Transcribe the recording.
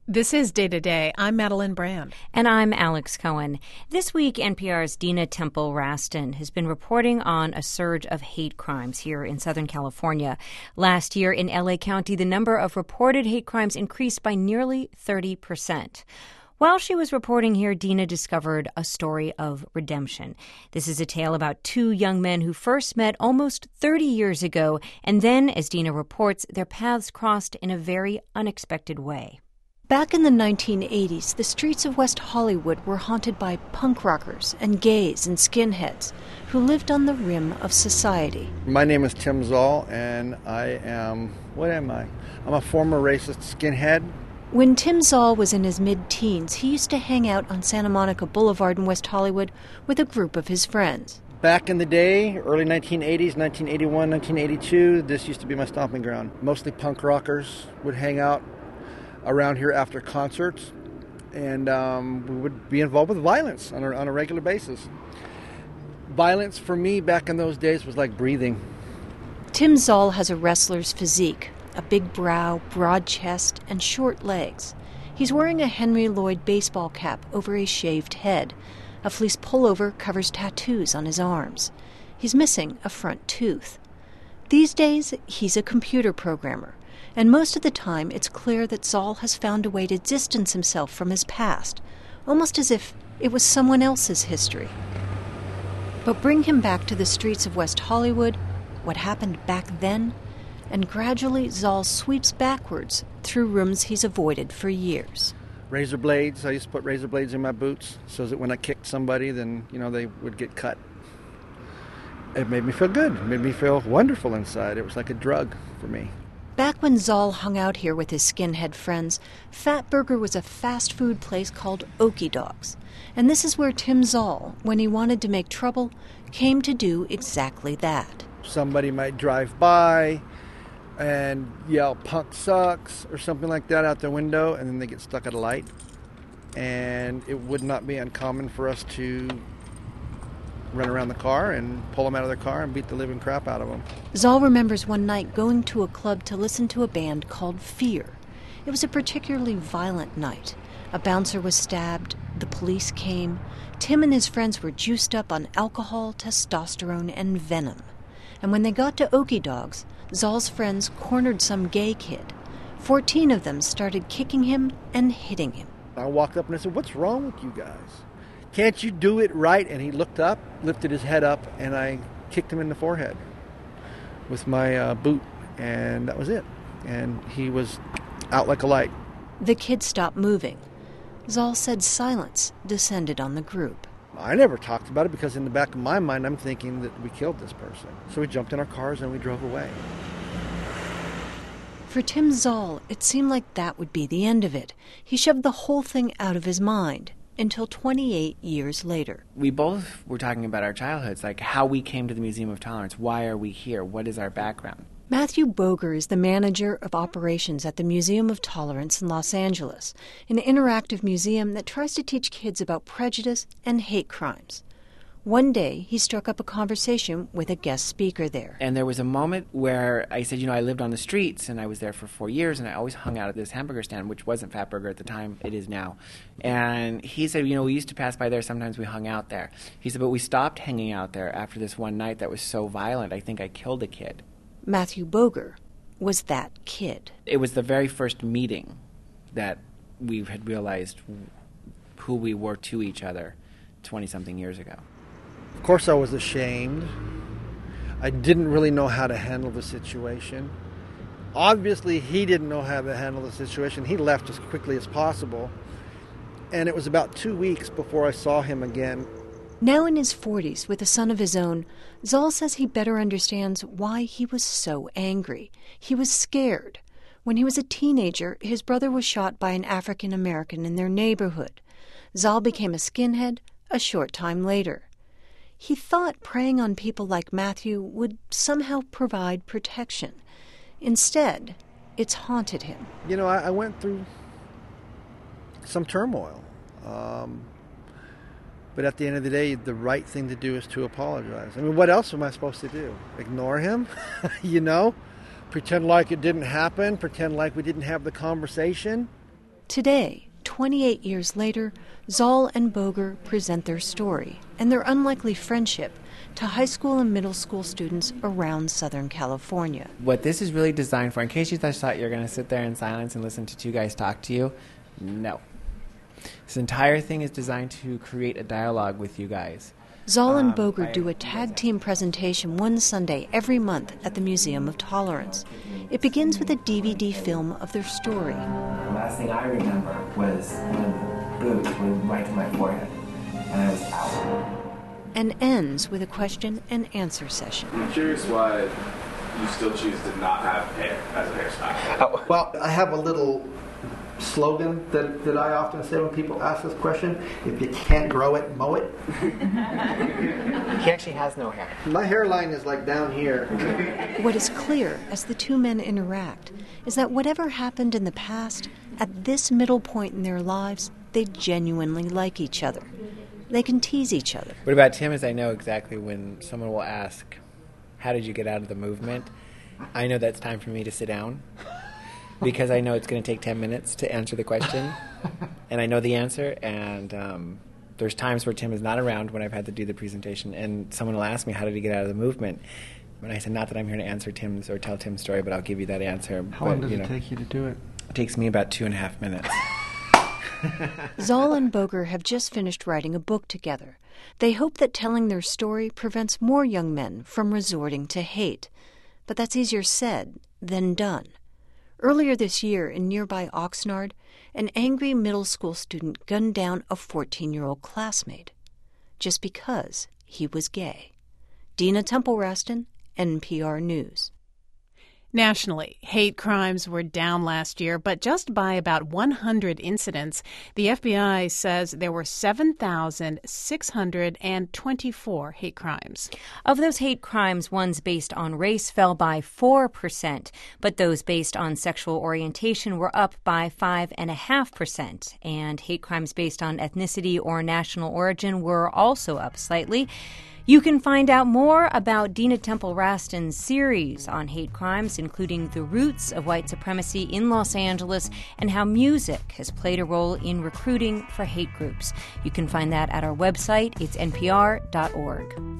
This is Day to Day. I'm Madeline Brand. And I'm Alex Cohen. This week, NPR's Dina Temple-Raston has been reporting on a surge of hate crimes here in Southern California. Last year in L.A. County, the number of reported hate crimes increased by nearly 30%. While she was reporting here, Dina discovered a story of redemption. This is a tale about two young men who first met almost 30 years ago, and then, as Dina reports, their paths crossed in a very unexpected way. Back in the 1980s, the streets of West Hollywood were haunted by punk rockers and gays and skinheads who lived on the rim of society. My name is Tim Zoll, and what am I? I'm a former racist skinhead. When Tim Zoll was in his mid-teens, he used to hang out on Santa Monica Boulevard in West Hollywood with a group of his friends. Back in the day, early 1980s, 1981, 1982, this used to be my stomping ground. Mostly punk rockers would hang out around here after concerts, and we would be involved with violence on a regular basis. Violence for me back in those days was like breathing. Tim Zoll has a wrestler's physique, a big brow, broad chest, and short legs. He's wearing a Henry Lloyd baseball cap over a shaved head. A fleece pullover covers tattoos on his arms. He's missing a front tooth. These days, he's a computer programmer. And most of the time, it's clear that Zoll has found a way to distance himself from his past, almost as if it was someone else's history. But bring him back to the streets of West Hollywood, what happened back then, and gradually Zoll sweeps backwards through rooms he's avoided for years. Razor blades. I used to put razor blades in my boots so that when I kicked somebody, then, they would get cut. It made me feel good. It made me feel wonderful inside. It was like a drug for me. Back when Zoll hung out here with his skinhead friends, Fatburger was a fast food place called Okie Dogs. And this is where Tim Zoll, when he wanted to make trouble, came to do exactly that. Somebody might drive by and yell, "Punk sucks," or something like that out their window, and then they get stuck at a light. And it would not be uncommon for us to run around the car and pull them out of their car and beat the living crap out of them. Zoll remembers one night going to a club to listen to a band called Fear. It was a particularly violent night. A bouncer was stabbed, the police came. Tim and his friends were juiced up on alcohol, testosterone, and venom. And when they got to Okie Dogs, Zoll's friends cornered some gay kid. 14 of them started kicking him and hitting him. I walked up and I said, "What's wrong with you guys? Can't you do it right?" And he looked up, lifted his head up, and I kicked him in the forehead with my boot, and that was it. And he was out like a light. The kid stopped moving. Zoll said silence descended on the group. I never talked about it because in the back of my mind, I'm thinking that we killed this person. So we jumped in our cars and we drove away. For Tim Zoll, it seemed like that would be the end of it. He shoved the whole thing out of his mind. Until 28 years later. We both were talking about our childhoods, like how we came to the Museum of Tolerance. Why are we here? What is our background? Matthew Boger is the manager of operations at the Museum of Tolerance in Los Angeles, an interactive museum that tries to teach kids about prejudice and hate crimes. One day, he struck up a conversation with a guest speaker there. And there was a moment where I said, I lived on the streets, and I was there for 4 years, and I always hung out at this hamburger stand, which wasn't Fatburger at the time, it is now. And he said, we used to pass by there, sometimes we hung out there. He said, but we stopped hanging out there after this one night that was so violent, I think I killed a kid. Matthew Boger was that kid. It was the very first meeting that we had realized who we were to each other 20-something years ago. Of course I was ashamed. I didn't really know how to handle the situation. Obviously, he didn't know how to handle the situation. He left as quickly as possible. And it was about 2 weeks before I saw him again. Now in his 40s, with a son of his own, Zoll says he better understands why he was so angry. He was scared. When he was a teenager, his brother was shot by an African American in their neighborhood. Zoll became a skinhead a short time later. He thought preying on people like Matthew would somehow provide protection. Instead, it's haunted him. I went through some turmoil. But at the end of the day, the right thing to do is to apologize. I mean, what else am I supposed to do? Ignore him? Pretend like it didn't happen? Pretend like we didn't have the conversation? Today, 28 years later, Zoll and Boger present their story and their unlikely friendship to high school and middle school students around Southern California. What this is really designed for, in case you thought you're going to sit there in silence and listen to two guys talk to you, no. This entire thing is designed to create a dialogue with you guys. Zoll and Boger do a tag team presentation one Sunday every month at the Museum of Tolerance. It begins with a DVD film of their story. The last thing I remember was when the boots went right to my forehead, and I was out. And ends with a question and answer session. I'm curious why you still choose to not have hair as a hairstyle. Well, I have a little slogan that I often say when people ask this question: if you can't grow it, mow it. He actually has no hair. My hairline is like down here. What is clear as the two men interact is that whatever happened in the past, at this middle point in their lives, they genuinely like each other. They can tease each other. What about Tim is I know exactly when someone will ask, how did you get out of the movement? I know that's time for me to sit down. Because I know it's going to take 10 minutes to answer the question, and I know the answer, and there's times where Tim is not around when I've had to do the presentation, and someone will ask me, how did he get out of the movement? And I said, not that I'm here to answer Tim's or tell Tim's story, but I'll give you that answer. How long does it take you to do it? It takes me about 2.5 minutes. Zoll and Boger have just finished writing a book together. They hope that telling their story prevents more young men from resorting to hate. But that's easier said than done. Earlier this year in nearby Oxnard, an angry middle school student gunned down a 14-year-old classmate just because he was gay. Dina Temple-Raston, NPR News. Nationally, hate crimes were down last year, but just by about 100 incidents. The FBI says there were 7,624 hate crimes. Of those hate crimes, ones based on race fell by 4%, but those based on sexual orientation were up by 5.5%. And hate crimes based on ethnicity or national origin were also up slightly. You can find out more about Dina Temple-Raston's series on hate crimes, including the roots of white supremacy in Los Angeles and how music has played a role in recruiting for hate groups. You can find that at our website. It's npr.org.